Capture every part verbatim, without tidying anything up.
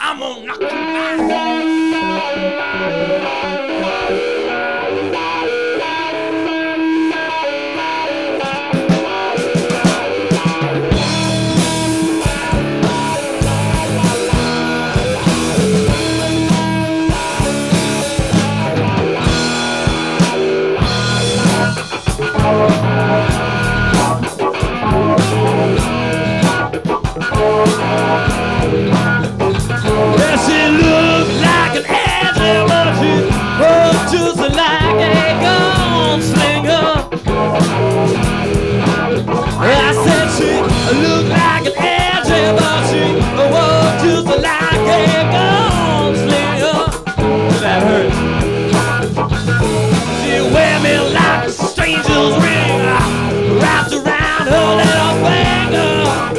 I'm gonna knock you out. Yes, it looks like an angel, but she was just like a gunslinger. I said she looked like an angel, but she was just like a gunslinger. That hurts. She wear me like a stranger's ring, wrapped around her little finger.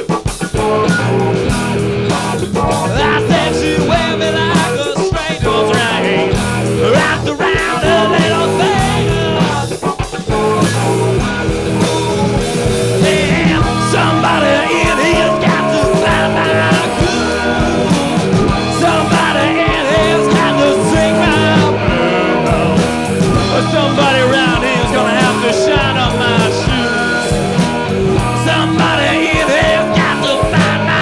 I said she wear me like a stranger's ring, wrapped around her little finger. Damn, somebody in here's got to find my groove. Somebody in here's got to sing my blues. Somebody around here's gonna have to shine up my shoes. Somebody in here's got to find my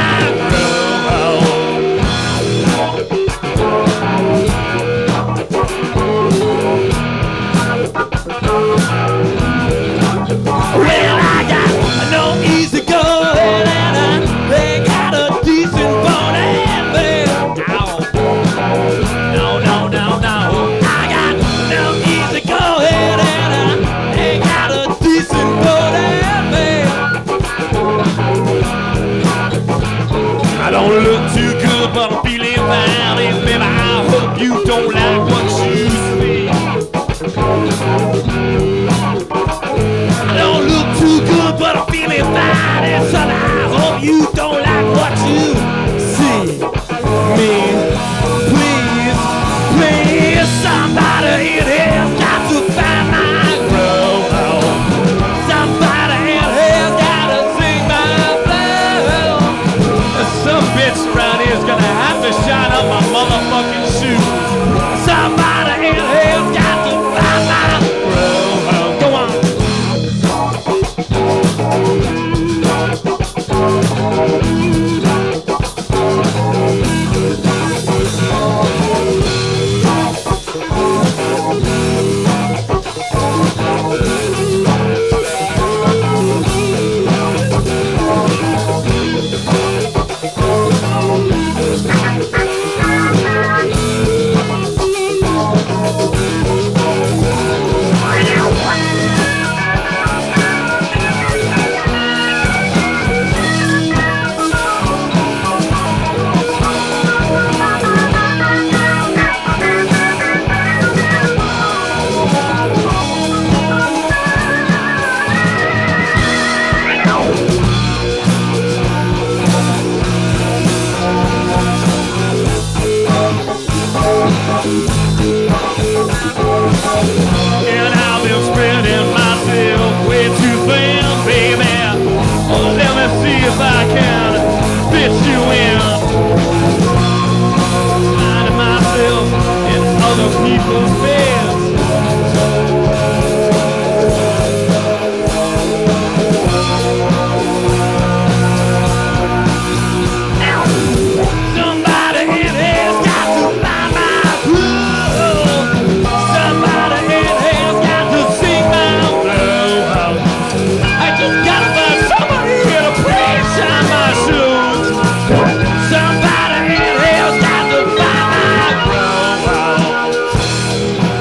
well, I got no easy going and I ain't got a decent bone baby. No, no, no, no. I got no easy going and I ain't got a decent bone baby. I don't look too good, but I'm feeling fine. And baby, I hope you don't like what you see. I don't look too good, but I'm feeling fine. And son, I hope you don't like what you see. Me, please, please, somebody in here's got to find my groove. Somebody in here's got to sing my blues. Some bitch around here's gonna have to shine up my motherfucking shoes. Somebody in here's got to find my groove. Go on. And I've been spreading myself way too thin, baby. Oh, let me see if I can fit you in. Finding myself in other people's beds. Somebody in here's got to find my groove. Somebody in here's got to sing my blues. I just gotta find somebody here to please shine my shoes. Somebody in here's got to find my groove.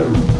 Woo!